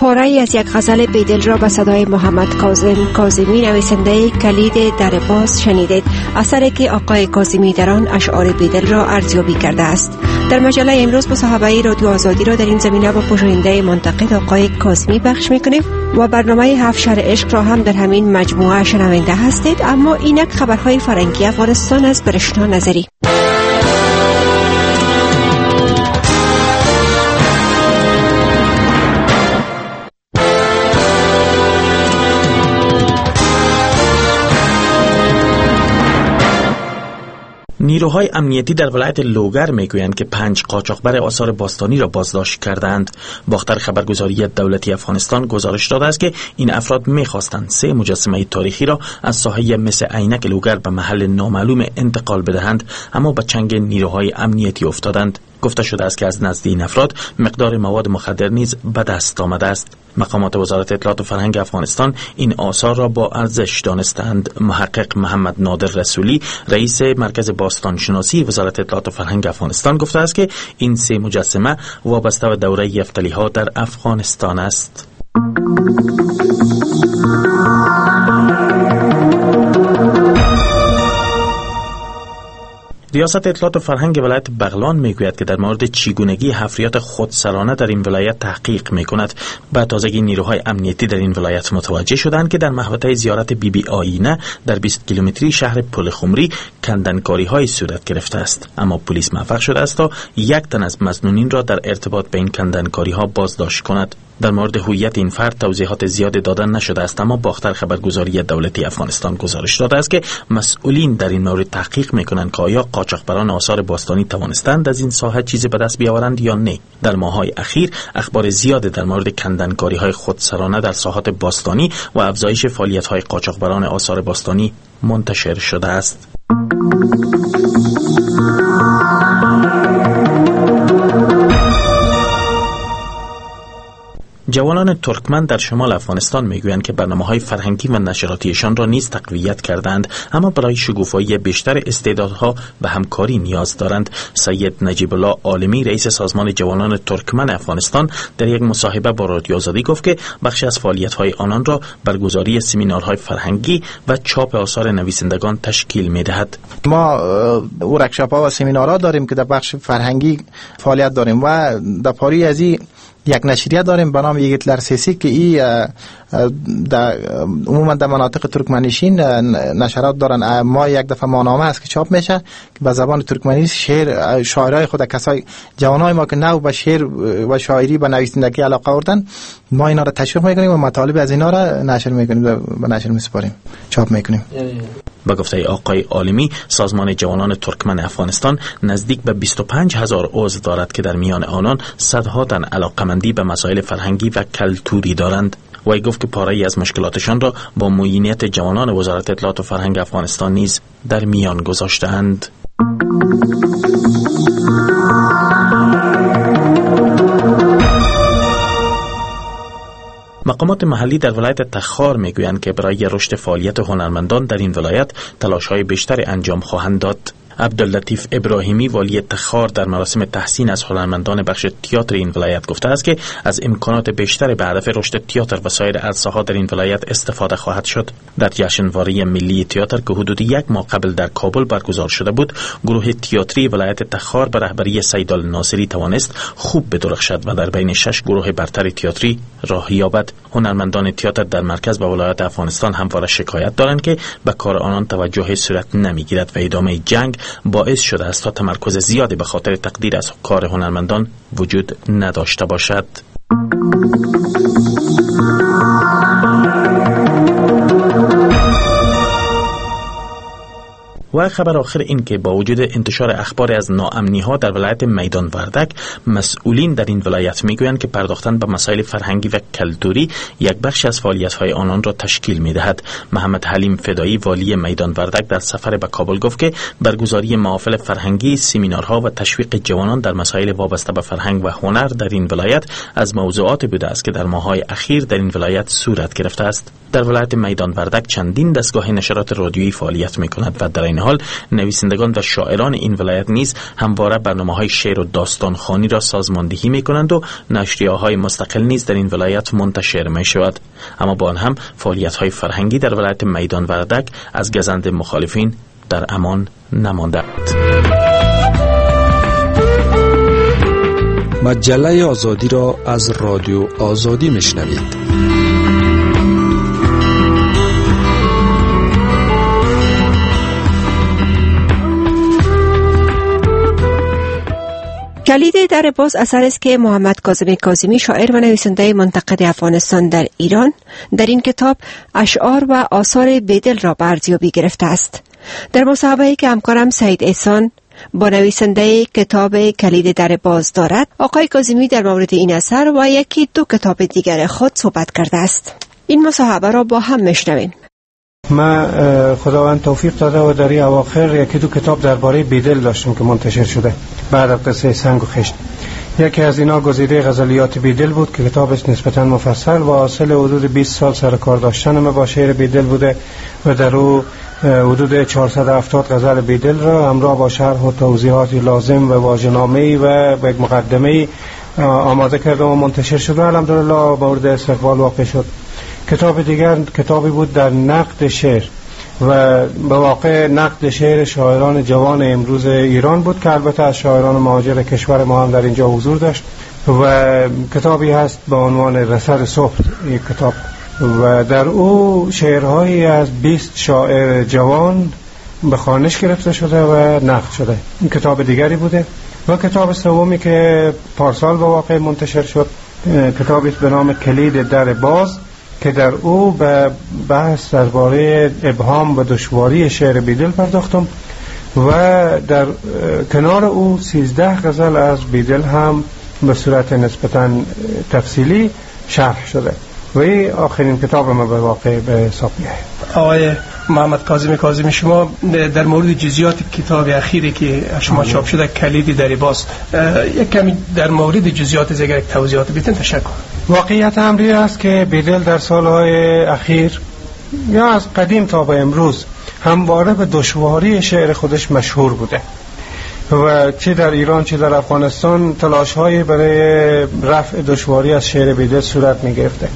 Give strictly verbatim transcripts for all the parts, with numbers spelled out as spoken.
پاره‌ای از یک غزل بیدل را به صدای محمد کاظم کاظمی نویسنده کلید در باز شنیدید، اثری که آقای کاظمی در آن اشعار بیدل را ارزیابی کرده است. در مجله امروز مصاحبه رادیو آزادی را در این زمینه با پژوهنده منتقد آقای کاظمی پخش می‌کنیم و برنامه هفت شهر عشق را هم در همین مجموعه شنونده هستید. اما اینک خبرهای فرنگی افغانستان از برشنا نظری. نیروهای امنیتی در ولایت لوگر میگویند که پنج قاچاقبر آثار باستانی را بازداشت کردند. باختر خبرگزاری دولتی افغانستان گزارش داده است که این افراد میخواستند سه مجسمه تاریخی را از ساحه مس عینک لوگر به محل نامعلوم انتقال بدهند، اما به چنگ نیروهای امنیتی افتادند. گفته شده است که از نزد این افراد مقدار مواد مخدر نیز به دست آمده است. مقامات وزارت اطلاعات و فرهنگ افغانستان این آثار را با ارزش دانستند. محقق محمد نادر رسولی رئیس مرکز باستانشناسی وزارت اطلاعات و فرهنگ افغانستان گفته است که این سه مجسمه وابسته به دوره یفتلی‌ها در افغانستان است. ریاست اطلاعات و فرهنگ ولایت بغلان میگوید که در مورد چگونگی حفریات خودسرانه در این ولایت تحقیق میکند. با تازگی نیروهای امنیتی در این ولایت متوجه شدند که در محوطه زیارت بی بی آینه در بیست کیلومتری شهر پل خمری کندنکاری های صورت گرفته است، اما پلیس موفق شده است تا یک تن از مظنونین را در ارتباط به این کندنکاری ها بازداشت کند. در مورد هویت این فرد توضیحات زیادی دادن نشده است، اما باختر خبرگزاری دولتی افغانستان گزارش داده است که مسئولین در این مورد تحقیق میکنند که آیا قاچاقبران آثار باستانی توانستند از این ساحه چیزی به دست بیاورند یا نه. در ماه‌های اخیر اخبار زیادی در مورد کندنکاری‌های خودسرانه در ساحات باستانی و افزایش فعالیت‌های قاچاقبران آثار باستانی منتشر شده است. جوانان ترکمن در شمال افغانستان میگویند که برنامه‌های فرهنگی و نشراتیشان را نیز تقویت کردند، اما برای شکوفایی بیشتر استعدادها و همکاری نیاز دارند. سید نجیب الله عالمی رئیس سازمان جوانان ترکمن افغانستان در یک مصاحبه با رادیو آزادی گفت که بخشی از فعالیت‌های آنان را برگزاری سمینارهای فرهنگی و چاپ آثار نویسندگان تشکیل می‌دهد. ما ورکشاپ‌ها و سمینارها داریم که در بخش فرهنگی فعالیت داریم و در پاری از این یک نشریه داریم به نام یگیتلر سیسی که این در عموما در مناطق ترکمنشین نشرات دارن. ما یک دفعه ماهنامه است که چاپ میشه که به زبان ترکمنی شعر شاعرای خود کسای جوانای ما که نو به شعر و شاعری به نویسندگی علاقه آوردن، ما اینا را تشویق میکنیم و مطالب از اینا را نشر میکنیم، به نشر میسپاریم، چاپ میکنیم. با گفته آقای عالمی، سازمان جوانان ترکمن افغانستان نزدیک به بیست و پنج هزار عضو دارد که در میان آنان صدها تن علاقمندی به مسائل فرهنگی و کلتوری دارند. وی گفت که پاره‌ای از مشکلاتشان را با معینیت جوانان وزارت اطلاعات و فرهنگ افغانستان نیز در میان گذاشته‌اند. مقامات محلی در ولایت تخار میگویند که برای رشد فعالیت هنرمندان در این ولایت تلاش‌های بیشتری انجام خواهند داد. عبداللطیف ابراهیمی والی تخار در مراسم تحسین از هنرمندان بخش تئاتر این ولایت گفته است که از امکانات بیشتری به هدف رشد تئاتر و سایر عرصه‌ها در این ولایت استفاده خواهد شد. در جشنواره ملی تئاتر که حدود یک ماه قبل در کابل برگزار شده بود، گروه تئاتری ولایت تخار به رهبری سیدال ناصری توانست خوب بدرخشد و در بین شش گروه برتر تئاتری راه یابد. هنرمندان تئاتر در مرکز و ولایت افغانستان همواره شکایت دارند که به کار آنان توجه صورت نمیگیرد و ادامه جنگ باعث شده است تا تمرکز زیادی به خاطر تقدیر از کار هنرمندان وجود نداشته باشد. و خبر آخر این که با وجود انتشار اخبار از ناامنی‌ها در ولایت میدان وردک، مسئولین در این ولایت میگویند که پرداختن به مسائل فرهنگی و کلتوری یک بخش از فعالیت‌های آنان را تشکیل می‌دهد. محمد حلیم فدایی والی میدان وردک در سفر به کابل گفت که برگزاری محافل فرهنگی، سمینارها و تشویق جوانان در مسائل وابسته به فرهنگ و هنر در این ولایت از موضوعات بوده است که در ماه‌های اخیر در این ولایت صورت گرفته است. در ولایت میدان وردک چندین دستگاه نشرات رادیویی فعالیت می‌کند و در این حال نویسندگان و شاعران این ولایت نیز همواره برنامه‌های شعر و داستان خوانی را سازماندهی می‌کنند و نشریه‌های مستقل نیز در این ولایت منتشر می‌شود. اما با آن هم فعالیت‌های فرهنگی در ولایت میدان وردک از گزند مخالفین در امان نمانده است. مجله آزادی را از رادیو آزادی میشنوید. کلید در باز اثر است که محمد کاظم کاظمی شاعر و نویسنده منتقد افغانستان در ایران در این کتاب اشعار و آثار بیدل را به ارزیابی گرفته است. در مصاحبه‌ای که همکارم سعید احسان با نویسنده کتاب کلید در باز دارد، آقای کاظمی در مورد این اثر و یکی دو کتاب دیگر خود صحبت کرده است. این مصاحبه را با هم میشنویم. ما خداوند توفیق داده و در این اواخر یکی دو کتاب درباره بیدل داشتم که منتشر شده بعد از قصه سنگ و خشت. یکی از اینا گزیده غزلیات بیدل بود که کتابش نسبتاً مفصل و حاصل حدود بیست سال سر کار داشتن ما با شعر بیدل بوده و در او حدود چهارصد و هفتاد غزل بیدل را همراه با شرح و توضیحاتی لازم و واژه‌نامه‌ای و یک مقدمه‌ای آماده کرده و منتشر شد و الحمدلله مورد استقبال واقع شد. کتاب دیگر کتابی بود در نقد شعر و به واقع نقد شعر شاعران جوان امروز ایران بود که البته از شاعران مهاجر کشور ما هم در اینجا حضور داشت و کتابی هست با عنوان رصد صبح. یک کتاب و در او شعرهایی از بیست شاعر جوان به خوانش گرفته شده و نقد شده. این کتاب دیگری بوده. و کتاب سومی که پارسال به واقع منتشر شد کتابی به نام کلید در باز که در او به بحث درباره ابهام و دشواری شعر بیدل پرداختم و در کنار او سیزده غزل از بیدل هم به صورت نسبتاً تفصیلی شرح شده و این آخرین کتاب ما به واقع به حساب میاد. آقای محمد کاظم کاظمی، شما در مورد جزئیات کتاب اخیری که شما چاپ شده کلید در باز یک کمی در مورد جزئیات از اگر توضیحات بدین تشکر. واقعیت امری است که بیدل در سالهای اخیر یا از قدیم تا به امروز همواره به دشواری شعر خودش مشهور بوده و چه در ایران چه در افغانستان تلاش‌هایی برای رفع دشواری از شعر بیدل صورت می‌گرفته.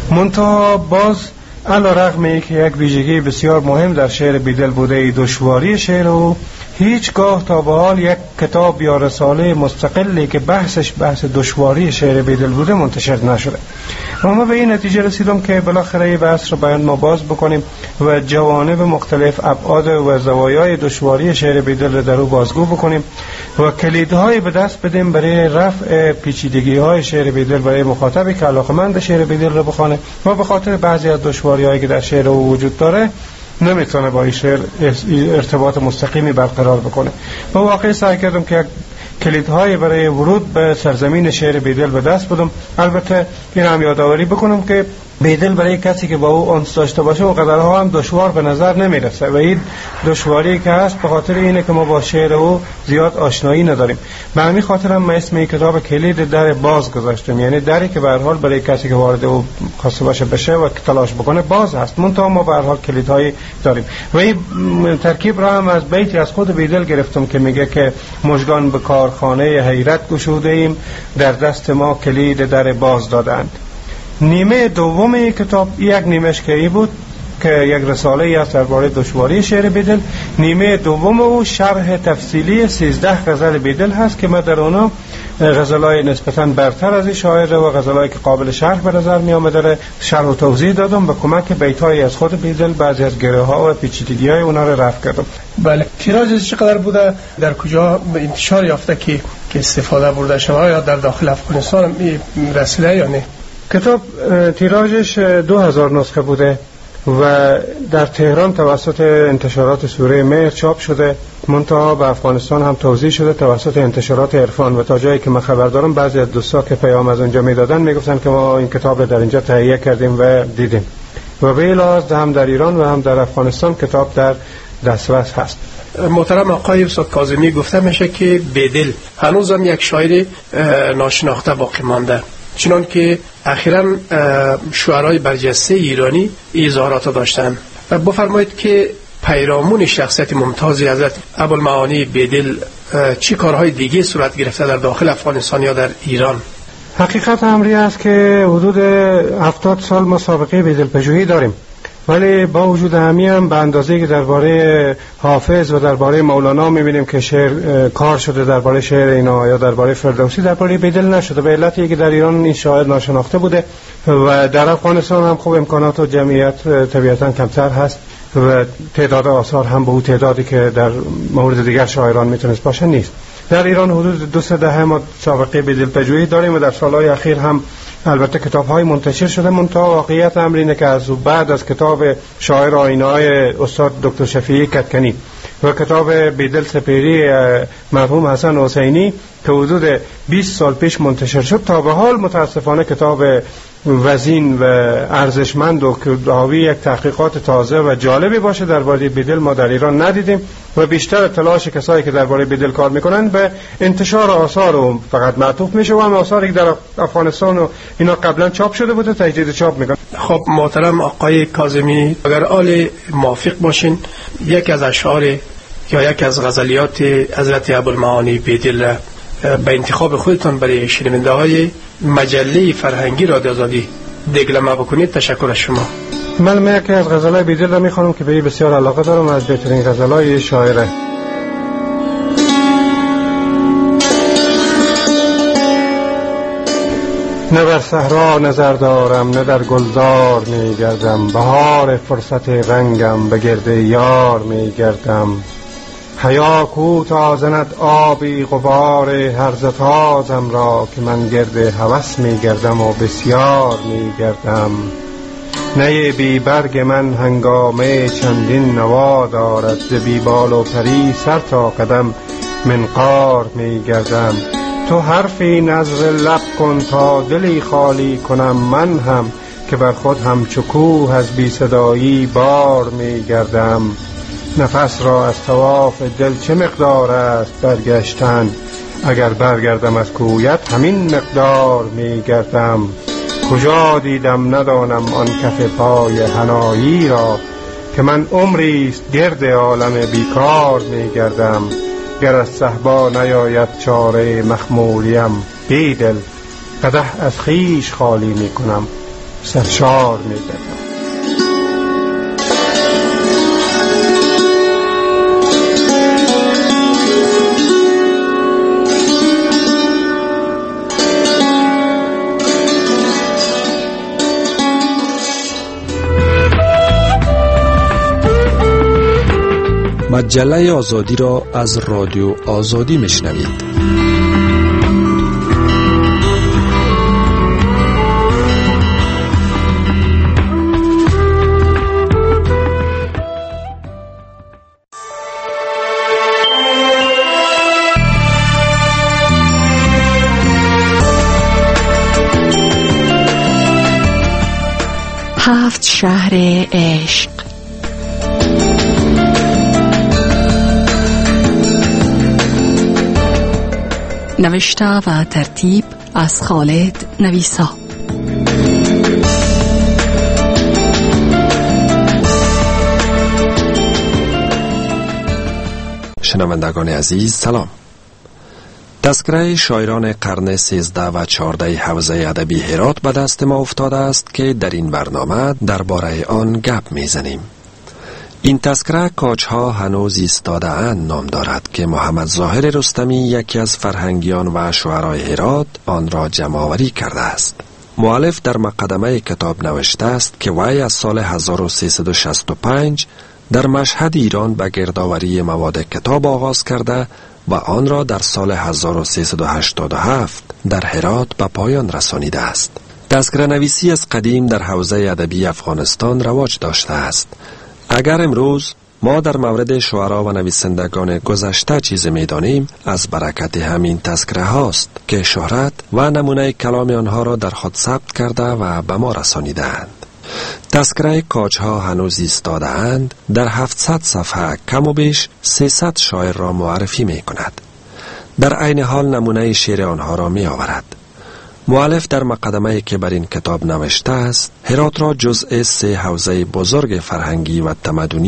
منتها باز علی‌رغم اینکه یک ویژگی بسیار مهم در شعر بیدل بوده دشواری شعر او، هیچگاه تا به حال یک کتاب یا رساله مستقلی که بحثش بحث دشواری شعر بیدل بوده منتشر نشده. و ما به این نتیجه رسیدم که بالاخره این بحث رو باید ما باز بکنیم و جوانب مختلف ابعاد و زوایای دشواری شعر بیدل رو در او بازگو بکنیم و کلیدهای به دست بدیم برای رفع پیچیدگی‌های شعر بیدل برای مخاطبی که علاقه‌مند شعر بیدل رو بخونه و به خاطر بعضی از دشواری‌هایی که در شعر او وجود داره نمیتونه با این شعر ارتباط مستقیمی برقرار بکنه. با واقعی سعی کردم که کلیدهای برای ورود به سرزمین شعر بیدل به دست بدم. البته این هم یادآوری بکنم که بیدل برای کسی که با او انس داشته باشه و قدرها هم دشوار به نظر نمیرسه و این دشواری که هست به خاطر اینه که ما با شعر او زیاد آشنایی نداریم. به همین خاطر هم من اسم این کتاب کلید در باز گذاشتم، یعنی دری که به هر حال برای کسی که وارد او خواسته باشه بشه و تلاش بکنه باز هست، منتها ما به هر حال کلیدهایی داریم. و این ترکیب را هم از بیتی از خود بیدل گرفتم که میگه که مژگان به کارخانه حیرت گشوده ایم، در دست ما کلید در باز دادند. نیمه دوم کتاب یک نیمهش که ای بود که یک رساله ای است درباره دشواری شعر بیدل. نیمه دوم او شرح تفصیلی سیزده غزل بیدل هست که من در اونا غزلای نسبتاً برتر از این شاعر و غزلایی که قابل شرح به نظر می آمده شرح و توضیح دادم به کمک بیت‌های از خود بیدل بعضی از گره‌ها و پیچیدگی‌های اونا رو رفع کردم. بله، تیراژش چقدر بوده؟ در کجا انتشار یافته که که استفاده برده شما یا در داخل افغانستان رسیده یا نه؟ کتاب تیراژش دو هزار نسخه بوده و در تهران توسط انتشارات سوره مهر چاپ شده، منتها به افغانستان هم توزیع شده توسط انتشارات عرفان و تا جایی که من خبر دارم بعضی از دوستا که پیام از اونجا میدادن میگفتن که ما این کتاب رو در اینجا تهیه کردیم و دیدیم و به لحاظ هم در ایران و هم در افغانستان کتاب در دسترس هست. محترم آقای استاد کاظمی، گفته میشه که بیدل هنوزم یک شاعر ناشناخته باقی مانده، چنان که اخیراً شعرای برجسته ایرانی اظهارات داشتن. و بفرمایید که پیرامون شخصیت ممتاز حضرت ابوالمعانی بیدل چی کارهای دیگه صورت گرفته در داخل افغانستان یا در ایران؟ حقیقت امری است که حدود هفتاد سال ما سابقه بیدلپژوهی داریم، ولی با وجود همی هم به اندازه که درباره حافظ و درباره مولانا میبینیم که شعر کار شده، درباره شعر اینا یا درباره فردوسی، درباره بیدل نشده، به علتی که در ایران این شاعر ناشناخته بوده و در افغانستان هم خوب امکانات و جمعیت طبیعتا کمتر هست و تعداد آثار هم به اون تعدادی که در مورد دیگر شاعران میتونست باشه نیست. در ایران حدود دو سه دهه ما سابقه بیدلپژوهی داریم و در سالهای اخیر هم البته کتاب‌های منتشر شده. منتها واقعیت امر اینه که از بعد از کتاب شاعر آینه‌های استاد دکتر شفیعی کدکنی و کتاب بیدل سپیری مرحوم حسن حسینی که حدود بیست سال پیش منتشر شد تا به حال متاسفانه کتاب وزین و ارزشمند و که حاوی یک تحقیقات تازه و جالبی باشه درباره بیدل ما در ایران ندیدیم و بیشتر تلاش کسایی که درباره بیدل کار میکنن به انتشار آثار و فقط معطوف میشه و هم آثاری که در افغانستان و اینا قبلا چاپ شده بوده تجدید چاپ میکنن. خب محترم آقای کاظمی، اگر آل موافق باشین یک از اشعار یا یک از غزلیات حضرت ابوالمعانی بیدل را به انتخاب خودتان برای شنونده های مجله فرهنگی رادیو آزادی دگلمه بکنید. تشکر از شما. من یکی از غزلای بیدل را میخوانم که به این بسیار علاقه دارم، از بهترین غزلای شاعره. نه بر صحرا نظر دارم نه در گلزار میگردم، بهار فرصت رنگم به گرد یار میگردم. حیا کو تا زند آبی غبار هرزه تازم را، که من گرد هوس میگردم و بسیار میگردم. نی بی برگ من هنگامه چندین نوا دارد، ز بی بال و پری سر تا قدم منقار میگردم. تو حرفی نظر لب کن تا دلی خالی کنم من هم، که بر خود همچو کوه از بی صدایی بار میگردم. نفس را از طواف دل چه مقدار است برگشتن، اگر برگردم از کویت همین مقدار میگردم. کجا دیدم ندانم آن کف پای حنایی را، که من عمریست گرد عالم بیکار میگردم. گر از صحبا نیاید چاره مخمولیم بیدل، قدح از خیش خالی میکنم سرشار میگردم. مجله آزادی را از رادیو آزادی میشنوید. هفت شهر عشق. نوشته و ترتیب از خالد نویسا. شنوندگان عزیز سلام. تذکره شاعران قرن سیزده و چهارده حوزه ادبی هرات به دست ما افتاده است که در این برنامه درباره آن گپ میزنیم. این تذکره کاجها هنوز ایستاده اند نام دارد که محمد ظاهر رستمی یکی از فرهنگیان و شعرای هرات آن را جمع‌آوری کرده است. مؤلف در مقدمه کتاب نوشته است که وی از سال هزار و سیصد و شصت و پنج در مشهد ایران به گردآوری مواد کتاب آغاز کرده و آن را در سال هزار و سیصد و هشتاد و هفت در هرات به پایان رسانیده است. تذکره نویسی از قدیم در حوزه ادبی افغانستان رواج داشته است. اگر امروز ما در مورد شعرا و نویسندگان گذشته چیزی می‌دانیم، از برکت همین تذکره هاست که شهرت و نمونه کلام آنها را در خود ثبت کرده و به ما رسانیدند. تذکره کاجها هنوز ایستاده اند در هفتصد صفحه کم و بیش سیصد شاعر را معرفی می کند. در عین حال نمونه شعر آنها را می آورد. مؤلف در مقدمه‌ای که بر این کتاب نوشته است، هرات را جزء سه حوزه بزرگ فرهنگی و تمدنی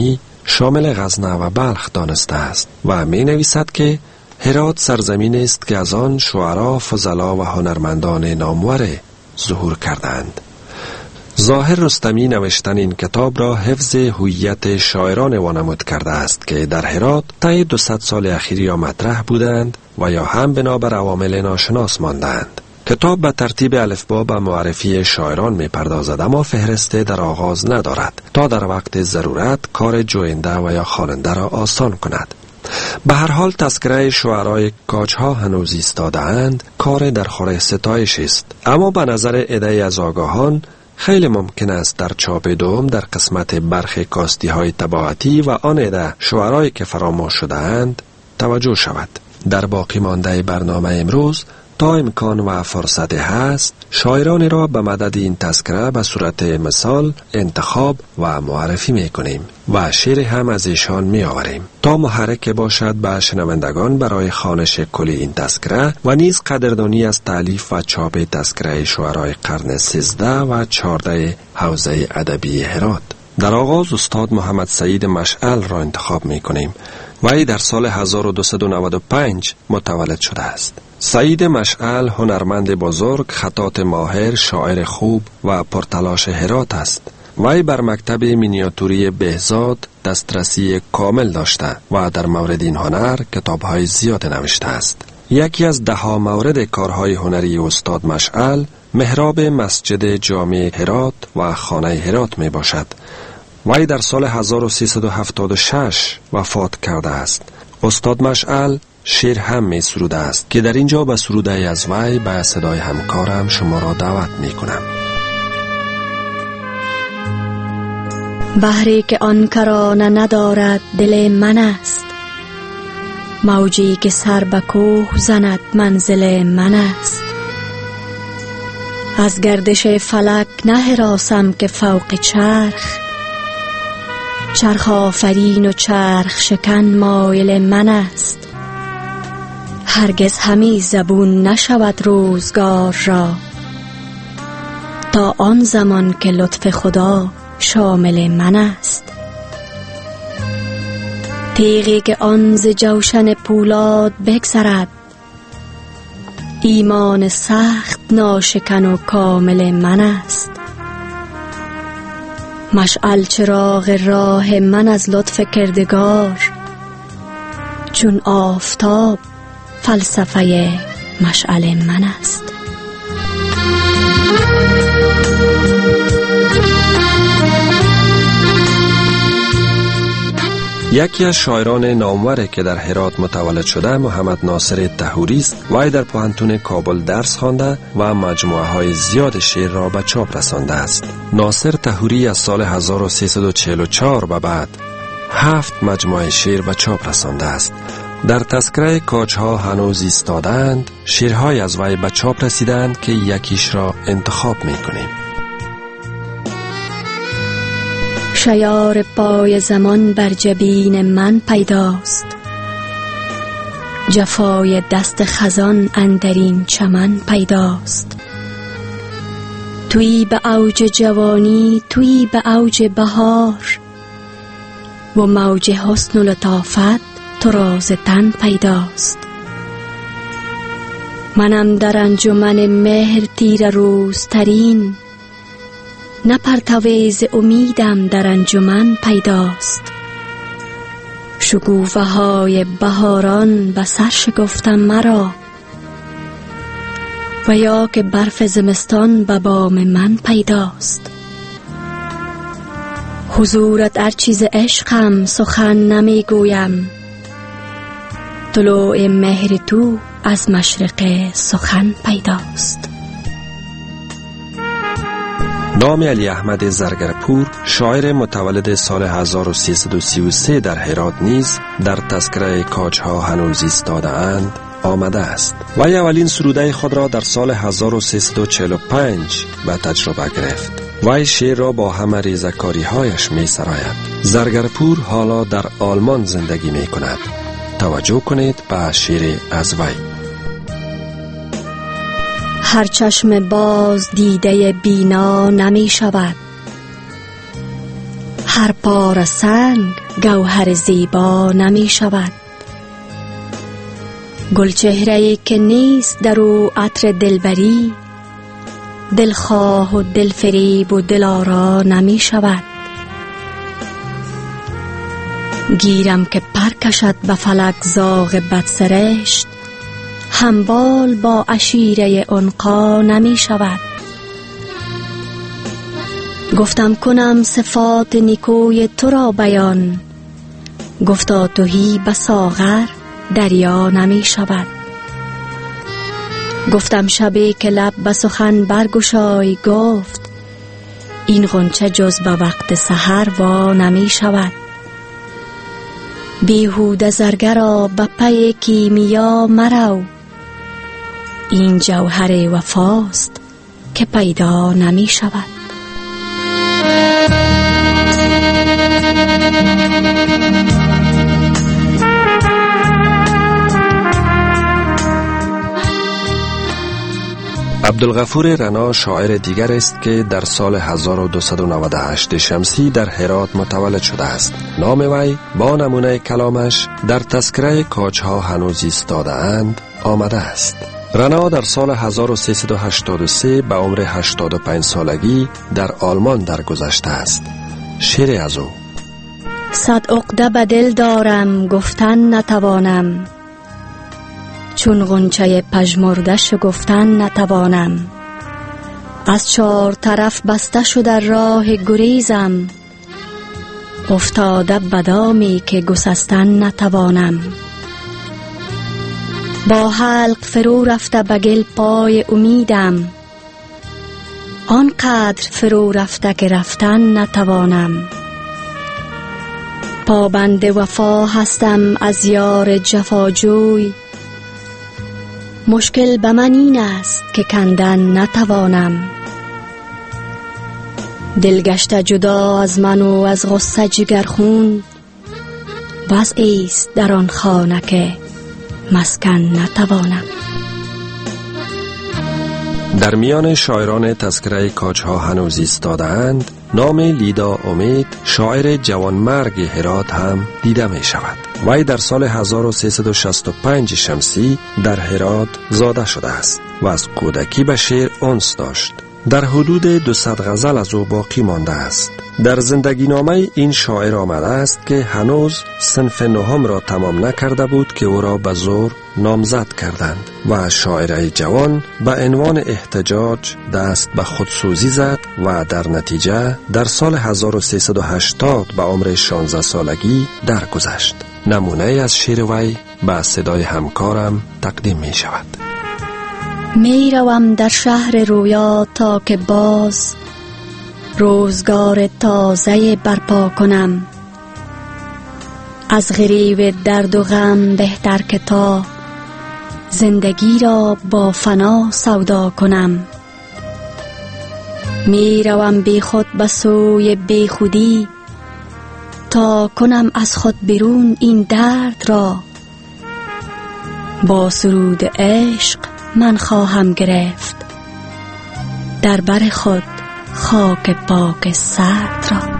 شامل غزنه و بلخ دانسته است و می نویسد که هرات سرزمین است که از آن شعرا، فضلا و هنرمندان نامور ظهور کردند. ظاهر رستمی نوشتن این کتاب را حفظ هویت شاعران وانمود کرده است که در هرات طی دویست سال اخیر یا مطرح بودند و یا هم بنابر عوامل ناشناس ماندند. کتاب به ترتیب الفبا به معرفی شاعران می پردازد، اما فهرست در آغاز ندارد تا در وقت ضرورت کار جوینده و یا خواننده را آسان کند. به هر حال تذکره شعرای کاجها هنوز ایستاده اند کار در خور ستایش است، اما به نظر عده‌ای از آگاهان خیلی ممکن است در چاپ دوم در قسمت برخی کاستی های طباعتی و آن عده شعرایی که فراموش شده اند توجه شود. در باقی مانده برنامه امروز تا امکان و فرصت هست شاعرانی را به مدد این تذکره به صورت مثال انتخاب و معرفی می کنیم و شعر هم از ایشان می آوریم تا محرک باشد به شنوندگان برای خوانش کلی این تذکره و نیز قدردانی از تالیف و چاپ تذکره شعرای قرن سیزده و چهارده حوزه ادبی هرات. در آغاز استاد محمد سعید مشعل را انتخاب می کنیم. وی در سال هزار و دویست و نود و پنج متولد شده است. سعید مشعل هنرمند بزرگ، خطاط ماهر، شاعر خوب و پرتلاش هرات است. وی بر مکتب مینیاتوری بهزاد دسترسی کامل داشته و در مورد این هنر کتاب‌های زیاد نوشته است. یکی از ده ها مورد کارهای هنری استاد مشعل محراب مسجد جامع هرات و خانه هرات می باشد. وی در سال هزار و سیصد و هفتاد و شش وفات کرده است. استاد مشعل شعر هم می سروده است که در اینجا به سروده از وی به صدای همکارم شما را دعوت می کنم. بحری که آن کرانه ندارد دل من است، موجی که سر به کوه زند منزل من است. از گردش فلک نه هراسم که فوق چرخ، چرخ آفرین و چرخ شکن مایل من است. هرگز همی زبون نشود روزگار را، تا آن زمان که لطف خدا شامل من است. تیغی که آن ز جوشن پولاد بگذرد، ایمان سخت ناشکن و کامل من است. مشعل چراغ راه من از لطف کردگار، چون آفتاب فلسفه مشعل من است. یکی از شاعران نامور که در هرات متولد شده محمد ناصر طهوری است. وی در پوهنتون کابل درس خوانده و مجموعه های زیاد شعر را به چاپ رسانده است. ناصر طهوری از سال هزار و سیصد و چهل و چهار به بعد هفت مجموعه شعر به چاپ رسانده است. در تذکره کاجها هنوز ایستادند شعرهای از وی به چاپ رسیدند که یکیش را انتخاب می کنیم. شیار پای زمان بر جبین من پیداست، جفای دست خزان اندرین چمن پیداست. تویی به اوج جوانی، تویی به اوج بهار، و موج حسن و لطافت تو راز تن پیداست. منم در انجمن مهر تیر روزترین، نه پرتویز امیدم در انجمن پیداست. شکوفه های بهاران به سر شکفتم مرا، و یا که برف زمستان به بام من پیداست. حضورت هر چیز عشقم سخن نمی گویم، طلوع مهر تو از مشرق سخن پیداست. نام علی احمد زرگرپور شاعر متولد سال هزار و سیصد و سی و سه در هرات نیز در تذکره کاجها هنوز ایستاده اند آمده است. وی اولین سروده خود را در سال هزار و سیصد و چهل و پنج به تجربه گرفت. وی شعر را با همه ریزکاری هایش می سراید. زرگرپور حالا در آلمان زندگی می کند. توجه کنید به شعر از وی. هر چشم باز دیده بینا نمی شود، هر پاره سنگ گوهر زیبا نمی شود. گل چهره‌ای که نیست در او عطر دلبری، دلخواه و دلفریب و دلارا نمی شود. گیرم که پر کشد به فلک زاغ بدسرشت، همبال با عشیره عنقا نمی شود. گفتم کنم صفات نیکوی تو را بیان، گفتا تهی به ساغر دریا نمی شود. گفتم شبی که لب به سخن برگشای، گفت این غنچه جز به وقت سحر وا نمی شود. بیهوده زرگرا به پی کیمیا مرو، این جوهر وفاست که پیدا نمی شود. عبدالغفور رنا شاعر دیگر است که در سال هزار و دویست و نود و هشت شمسی در هرات متولد شده است. نام وی با نمونه کلامش در تذکره کاجها هنوز ایستاده اند آمده است. رنا در سال هزار و سیصد و هشتاد و سه به عمر هشتاد و پنج سالگی در آلمان درگذشته است. شعر از او: صد عقده به دل دارم گفتن نتوانم، چون غنچه پژمرده شکفتن نتوانم. از چار طرف بسته شده راه گریزم، افتاده به دامی که گسستن نتوانم. با حلق فرو رفته به گل پای امیدم، آنقدر فرو رفته که رفتن نتوانم. پابند وفا هستم از یار جفاجوی، مشکل به من این است که کندن نتوانم. دلگشته جدا از من و از غصه جگرخون، وضعی است در آن خانه که مسکن نتوانم. در میان شاعران تذکره کاجها هنوز ایستاده اند نام لیدا امید شاعر جوانمرگ هرات هم دیده می شود. وی در سال هزار و سیصد و شصت و پنج شمسی در هرات زاده شده است و از کودکی به شعر انس داشت. در حدود دویست غزل از او باقی مانده است. در زندگی نامه این شاعر آمده است که هنوز صنف نهم را تمام نکرده بود که او را به زور نامزد کردند و شاعر جوان به عنوان احتجاج دست به خودسوزی زد و در نتیجه در سال هزار و سیصد و هشتاد به عمر شانزده سالگی درگذشت. نمونه از شعر وی به صدای همکارم تقدیم می شود. می روم در شهر رویا تا که باز روزگار تازه برپا کنم. از غریو درد و غم بهتر که تا زندگی را با فنا سودا کنم. می روم بی خود به سوی بی خودی تا کنم از خود بیرون این درد را. با سرود عشق من خواهم گرفت در بر خود خاک پاک سرد را.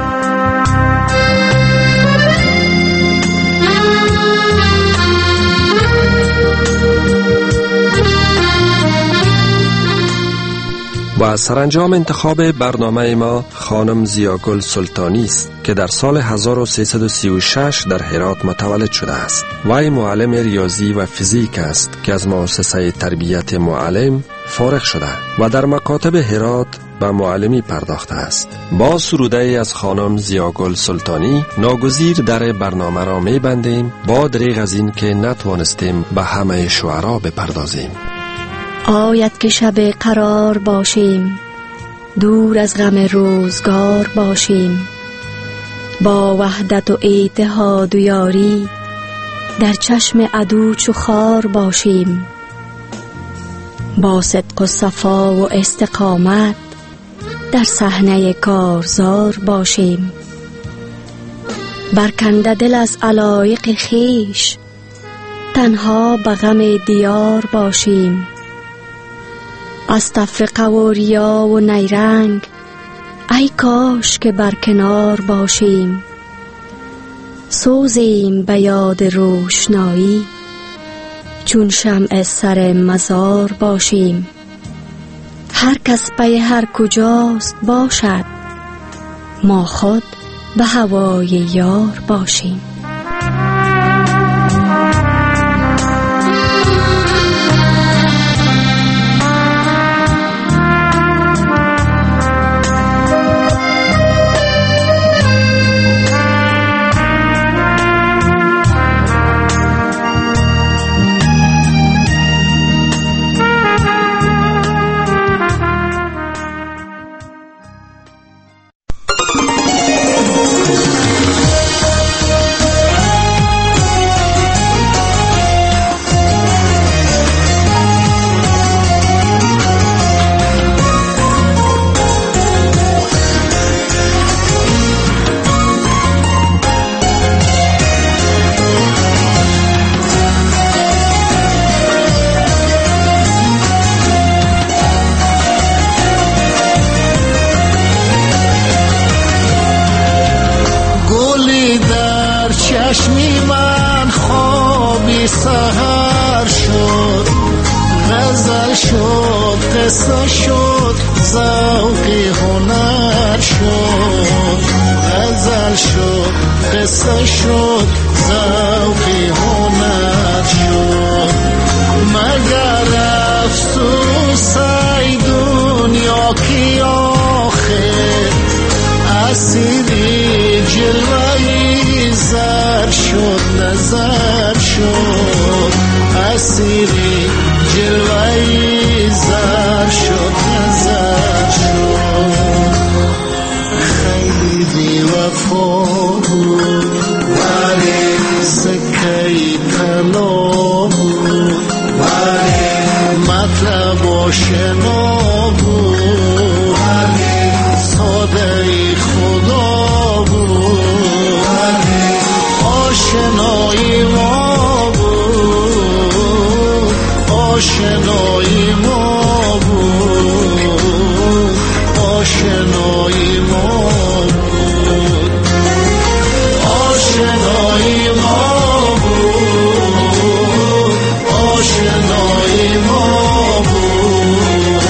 و سرانجام انتخاب برنامه ما خانم زیاگل سلطانی است که در سال هزار و سیصد و سی و شش در هرات متولد شده است. وی معلم ریاضی و فیزیک است که از مؤسسه تربیت معلم فارغ شده و در مکاتب هرات به معلمی پرداخته است. با سروده از خانم زیاگل سلطانی ناگزیر در برنامه را می بندیم با دریغ از این که نتوانستیم به همه شعرا بپردازیم. آید که شب قرار باشیم، دور از غم روزگار باشیم، با وحدت و اتحاد و یاری در چشم عدو چو خار باشیم، با صدق و صفا و استقامت در صحنه کارزار باشیم، برکنده دل از علایق خیش تنها به غم دیار باشیم، از تفرقه و ریا و نیرنگ ای کاش که بر کنار باشیم، سوزیم به یاد روشنایی، چون شمع سر مزار باشیم. هر کس به هر کجاست باشد، ما خود به هوای یار باشیم. چشمی من خوابی سحر شد، غزل شد، قصه شد، ذوقی هنر شد. غزل شد، قصه شد، ذوقی هنر شد. مگر افسوس ای دنیا کی آخر، اسیری جلوهی زر شد، نظر شد. اسیری جلوهی زر شد، نظر شد. خیلی بی وفا بود ولی سکهی طلا بود، ولی مطلب آشنا بود، ولی ساده خدا بود، ولی آشنایی ما بود، آشنایی ما بود، آشنایی ما بود، آشنایی ما بود، آشنایی ما بود،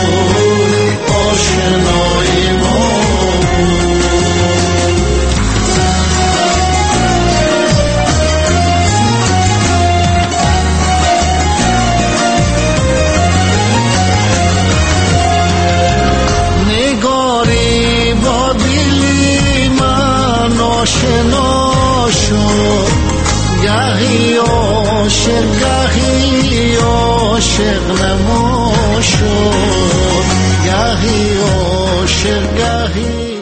آشنایی ما بود. نگاری با دلی من آشنا شد، گهی عاشق گهی عاشق نما شد، گهی عاشق گهی